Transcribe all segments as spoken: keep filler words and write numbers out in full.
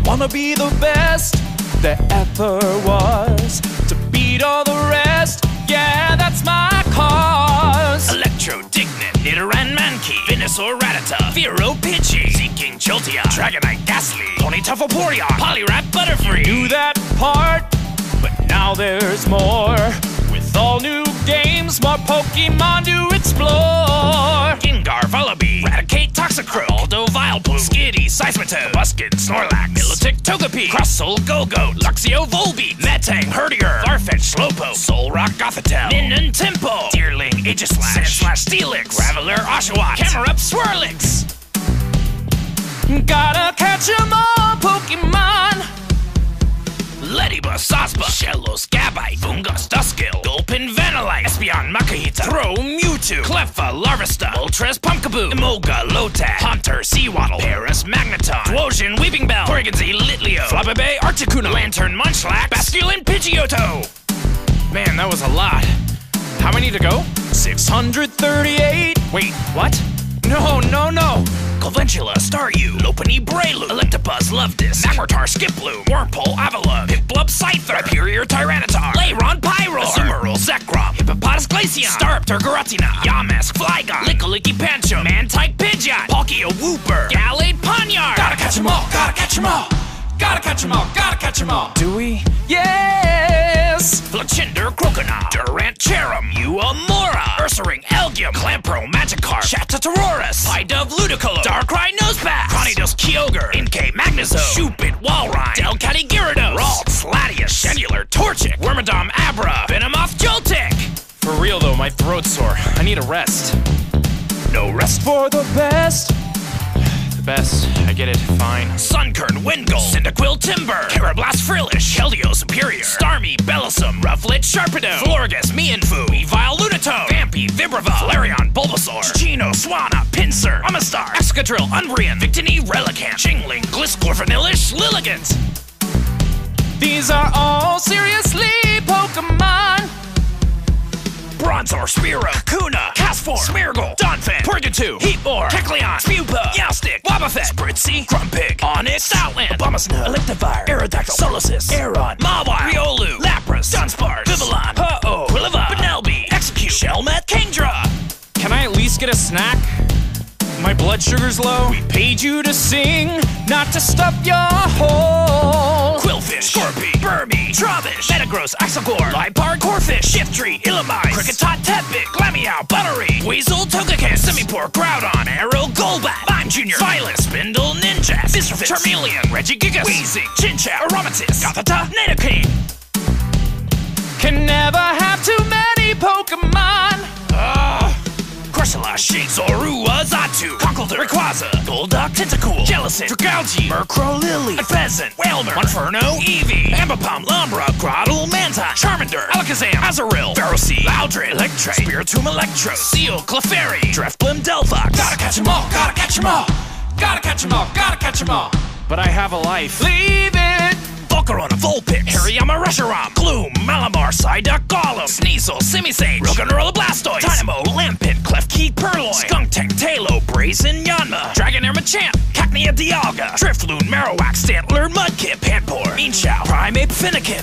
wanna be the best there ever was, to beat all the rest, yeah, that's my cause. Electro, Dignant, Nidoran, Mankey, Venusaur, Rattata, Fearow, Pidgey, Seeking, Jolteon, Dragonite, Ghastly, Ponyta, Vaporeon, Poliwrath, Butterfree. Do that part, but now there's more. With all new games, more Pokemon to explore. Gengar, Vullaby, Raticate, Toxicroak, Aldo, Vileplume, Skitty, Seismitoad, Buskin, Snorlax, Milotic, Togepi, Crossoul, Go-Goat, Luxio, Volbeat, Metang, Herdier, Farfetch, Slowpoke, Solrock, Gothitelle, Ninan, Tempo, Deerling, Aegislash, Sandslash, Steelix, Graveler, Oshawott, Camerupt, Swirlix. Gotta catch 'em all, Pokemon. Ladybug, Saspa, Shellos, Gabite, Fungus, Duskull, Gulpin, Vanillite, Espeon, Makahita, Throw, Mewtwo, Cleffa, Larvesta, Moltres, Pumpkaboo, Emoga, Lotad, Haunter, Seawaddle, Paris, Magneton, Dwoshin, Weeping Bell, Porygon-Z, Litleo, Flabébé, Articuno, Lantern, Munchlax, Basculin, Pidgeotto. Man, that was a lot. How many to go? six hundred thirty-eight. Wait, what? No, no, no. Conventula, Staryu, Lopunny, Breloom, Electabuzz, Lovedisc, Magmortar, Skiploom, Wurmple, Avalugg, Piplup, Scyther, Rhyperior, Tyranitar, Lairon, Pyroar, Azumarill, Zekrom, Hippopotas, Glaceon, Staraptor, Giratina, Yamask, Flygon, Lickilicky, Pancho, Mantike, Pidgeot, Palkia, Wooper, Gallade, Ponyard. Gotta catch 'em all, gotta catch 'em all. Gotta catch 'em all, gotta catch 'em all. Do we? Yes! Flachinder, Croconaw, Durant, Cherum, Uamora, Ursaring, Elgium, Clampro, Magikarp, Chattatororis, Pidove, Ludicolo, Darkrai, Nosepass, Cronidos, Kyogre, Inkay, Magnezone, Cupid, Walrein, Delcatty, Gyarados, Ralts, Latias, Shendular, Torchic, Wormadam, Abra, Venomoth, Joltik. For real though, my throat's sore. I need a rest. No rest For the best. The best, I get it, fine. Sunkern, Wingull, Cyndaquil, Timber, Carablast, Frillish, Keldeo, Superior, Starmie, Bellosum, Rufflet, Sharpedo, Florges, Mienfoo, Weavile, Lunatone, Vampy, Vibrava, Flareon, Bulbasaur, Chino, Swanna, Pinsir, Amistar, Excadrill, Umbreon, Victini, Relicanth, Chingling, Gliscor, Vanillish, Lilligant. These are all seriously Pokemon. Bronzor, Spearow, Kakuna, Castform, Smeargle, Donphan, Porygon-two, Heatmor, Kecleon, Spewpa, Meowstic, Wobbuffet, Spritzee, Grumpig, Onix, Stoutland, Abomasnow, Electivire, Aerodactyl, Solosis, Aeron, Mawile, Riolu, Lapras, Dunsparce, Vivillon, Ho-Oh, Quilava, Benelby, Execute, Shelmet, Kingdra. Can I at least get a snack? My blood sugar's low. We paid you to sing, not to stuff your hole. Quillfish, Scorpy, Burmy, Trubbish, Metagross, Axelgore, Liepard, Corphish, Shiftry, Illumise, Kricketot, Tepig, Glameow, Buttery, Weasel, Togekiss, Simipour, Groudon, Arrow, Golbat, Lime Junior, Violet, Spindle, Ninjask, Fizzlefist, Charmeleon, Regigigas, Weezing, Chinchou, Aromatisse, Gothita, Nidoking. Can never have too many Pokemon. Ugh. Corsola, Shadezor, Zatu, Conkeldurr, Rayquaza, Golduck, Tentacool, Jellicent, Dragalge, Murkrow, Lily, Unfezant, Wailmer, Monferno, Eevee, Ambipom, Lumbra, Grotle, Manta, Charmander, Alakazam, Azurill, Ferroseed, Loudred, Electrike, Spiritomb, Electro, Seal, Clefairy, Drifblim, Delphox. Gotta catch 'em all, gotta catch 'em all. Gotta catch 'em all, gotta catch 'em all. But I have a life. Leave it! Volcarona, Vulpix, Hariyama, Reshiram, Gloom, Malamar, Psyduck, Golem, Sneasel, Simisage, Roggenrola, Blastoise, Dynamo, Lampent, Klefki, Purloin, Skuntank, Tailo, Brazen, Yanma, Dragonair, Machamp, Cacnea, Dialga, Drifloon, Marowak, Stantler, Mudkip, Panpour, Meanchow, Primeape, Finnegan.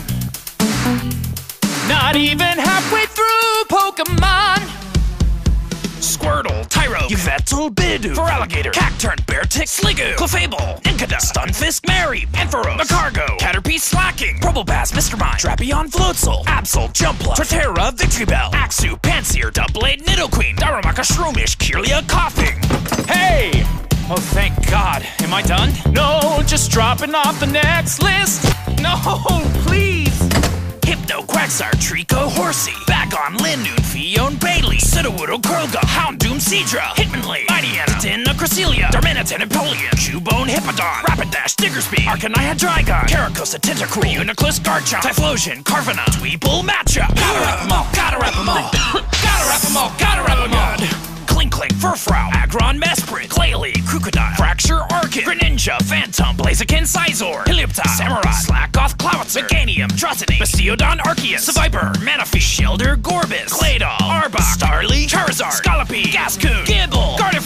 Not even halfway through Pokemon. Squirtle, Tyro, Yveltal, Bidoof, Feraligatr, Cacturn, Beartic, Sliggoo, Clefable, Incada, Stunfisk, Mary, Ampharos, Macargo, Caterpie, Slacking, Probopass, Mister Mime, Drapion, Floatzel, Absol, Jumpluff, Torterra, Victreebel, Axew, Pansear, Doublade, Nidoqueen, Darumaka, Shroomish, Kirlia, Coughing. Hey! Oh, thank God. Am I done? No, just dropping off the next list. No, please. Hypno, Quagsire, Trico, Horsey, Bagon, Linoon, Fion, Bailey, Sudowoodo, Curlga, Houndoom, Seadra, Hitmonlee, Mightyena, Tinna, Cresselia, Darmanitan, Empoleon, Cubone, Hippodon, Rapidash, Diggersby, Arcanine, Hydreigon, Caracosa, Tentacool, Uniclus, Garchomp, Typhlosion, Carvanha, Dweeple, Matchup. Gotta wrap 'em all, gotta wrap 'em all. Gotta wrap 'em all, gotta wrap 'em all. Clink Clink, Furfrou, Aggron, Mesprit, Glalie, Crocodile, Fracture, Arkin, Greninja, Phantom, Blaziken, Sizor, Helioptile, Samurai, Slackoth, Clawitzer, Meganium, Drosony, Bastiodon, Arceus, Viper, Manaphy, Shieldar, Gorbis, Claydol, Arbok, Starly, Charizard, Scolipede, Gascoon, Gible, Gardevoir.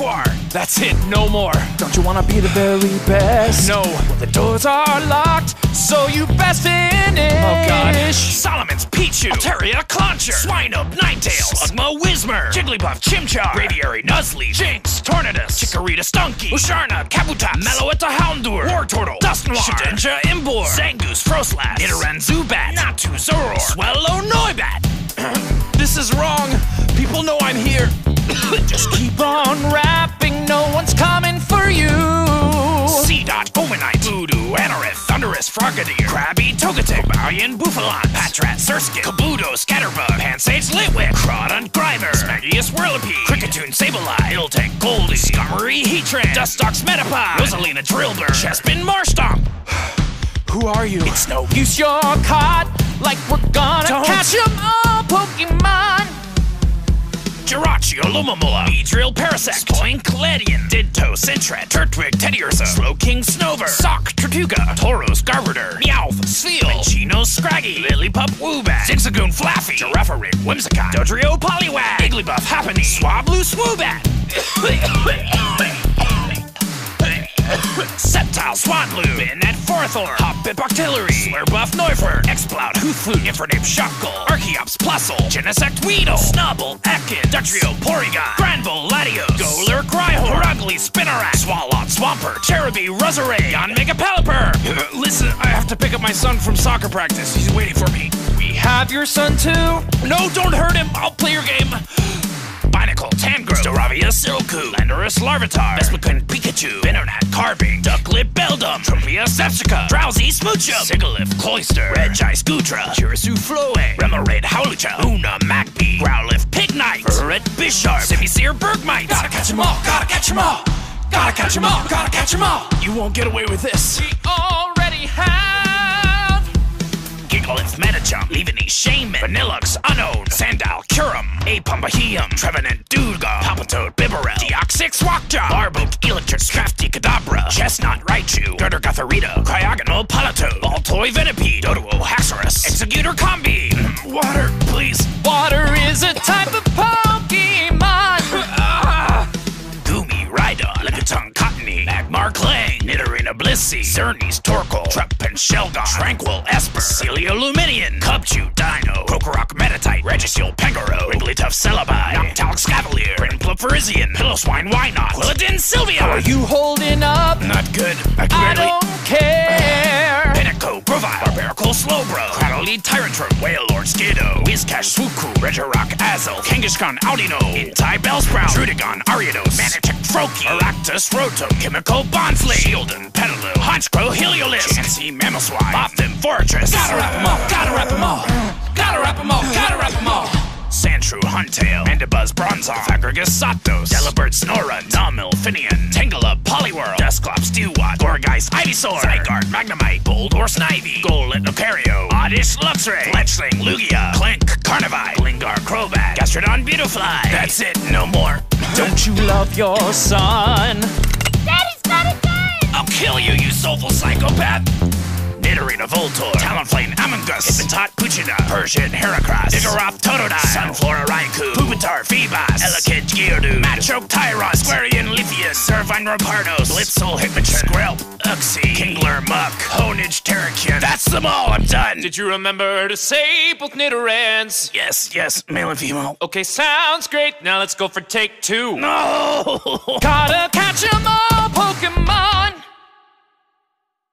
That's it, no more. Don't you wanna be the very best? No. Well, the doors are locked, so you best finish. Oh, God. Solomon's Pichu, Altaria Clauncher, Swinub Ninetales, Slugma Whismer, Jigglypuff Chimchar, Braviary Nuzleaf, Jinx, Tornadus, Chikorita Stunky, Usharna, Kabutops, Meloetta Houndour, Wartortle, Dusknoir, Shedinja Imbor, Zangoose Froslass, Nidoran Zubat, Natu Zoroark, Swellow Noibat. This is wrong. People know I'm here. Just keep on rapping, no one's coming for you. C-Dot, Omanite, Voodoo, Anorith, Thunderous, Frogadier, Krabby, Togetic, Balian, Buffalant, Patrat, Surskit, Kabuto, Scatterbug, Pansage, Litwick, Crawdon, Grimer, Smagius, Whirlipede, Kricketune, Sableye, Iltec, Goldie, Skarmory, Heatran, Dustox, Metapod, Rosalina, Drillbur, Chespin, Marstomp. Who are you? It's no Use your card like we're gonna Don't. catch 'em all, Pokemon. Jirachi, Alumamula, Beedrill, Parasect, Spoink, Ledian, Ditto, Sentret, Turtwig, Teddiursa, Slowking, Snover, Sock, Tortuga, Tauros, Garberter, Meowth, Spheal, Chino, Scraggy, Lillipup, Woobat, Zigzagoon, Flaffy, Girafarig, Whimsicott, Dodrio, Poliwag, Igglybuff, Happiny, Swablu, Swoobat, Sceptile, Swanlu, Banette, Forthor, Hoppip, Octillery, Slurbuff, Neufert, Exploud, Hootflute, Infernape, Shockle, Archeops, Plusle, Genesect, Weedle, Snubble, Ekin, Dugtrio, Porygon, Granville, Latios, Golurk, Rhyhorn, Ruggly, Spinarak, Swalot, Swampert, Cherubi, Roserade, Yon Mega Pelipper. Listen, I have to pick up my son from soccer practice. He's waiting for me. We have your son too. No, don't hurt him. I'll play your game. Binacle, Tangrowth, Staravia, Silcoon, Landorus, Larvitar, Vespiquen, Pikachu, Venonat, Carving, Ducklip, Beldum, Tropia, Sepsica, Drowsy, Smoochum, Sigalith, Cloyster, Reggie, Scootra, Chirisu, Floe, Remoraid, Howlucha, Una, Magpie, Growlithe, Pignite, Furret, Bisharp, Simisear, Bergmite. Gotta catch 'em all, gotta catch 'em all. Gotta catch 'em all, gotta catch 'em all. You won't get away with this. We already have. Gigalith, Metachump, Leaveney, Shaman, Vanillux, Unknown, Sandile, Curum, Apumpahium, Trevenant, Dudga, Palpitoad, Bibarel, Deoxys, Walkjaw, Barbook, Electric, Crafty, Kadabra, Chestnut, Raichu, Garter, Gutharita, Cryogonal, Politoed, Baltoy, Venipede, Doduo, Haxorus, Executor, Combi. Water, please. Water is a type of Pokemon. Goomy, Rhydon, Lickitung, Cottony, Magmar, Clang, Nidorina, Blissey, Xerneas, Torkoal, Truppan, Shelgon, Tranquil, Esper, Celeoluminion, Cubchoo, Dino, Krokorok, Metatite, Registeel, Pangoro, Wigglytuff, Celebi, Noctowl, Scavalier, Prinplup, Parisian, Pillowswine, Wynot, Quilladin, Sylvia. How are you holding up? Not good. I can I barely. don't care. Pinnacle, Grovyle, Barbaracle, Slowbro, Cradleed, Tyrantrum, Wailord, Skiddo, Whiscash, Suicune, Regirock, Azel, Kangaskhan, Audino, Intai, Bellsprout, Drudigon, Ariados, Manachek, Froakie, Aractus, Rotom, Chemical, Bonsly, Shieldon, Petaloo, Honchkrow, Heliolisk, Chansey, Mamoswine, Botham, Fortress. Gotta wrap 'em all, gotta wrap 'em all. Gotta wrap 'em all, gotta wrap 'em all. Sandshrew, Huntail, Mandibuzz, Bronzong, Fagragus, Zapdos, Delibird, Snorunt, Nomil, Finian, Tangela, Poliwhirl, Dusclops, Dewott, Gourgeist, Ivysaur, Zygarde, Magnemite, Boldor, Snivy, Golett, Lucario, Oddish, Luxray, Fletchling, Lugia, Clink, Carnivine, Glingar, Crobat, Gastrodon, Beautifly. That's it, no more. Don't you love your son? Daddy's got a gun! I'll kill you, you soulful psychopath! Nidorina, Voltorb, Talonflame, Amoonguss, Hypnotot, Puchina, Persian, Heracross, Vigoroth, Totodile, Sunflora, Raikou, Pupitar, Feebas, Elekid, Geodude, Machoke, Tyron, Squarian, Lithius, Servine, Rapardos, Blitzel, Hitmonchan, Squirrel, Uxie, Kingler, Muck, Honedge, Terrakion. That's them all, I'm done! Did you remember to say both Nidorans? Yes, yes, male and female. Okay, sounds great. Now let's go for take two. No! Gotta catch 'em all, Pokemon.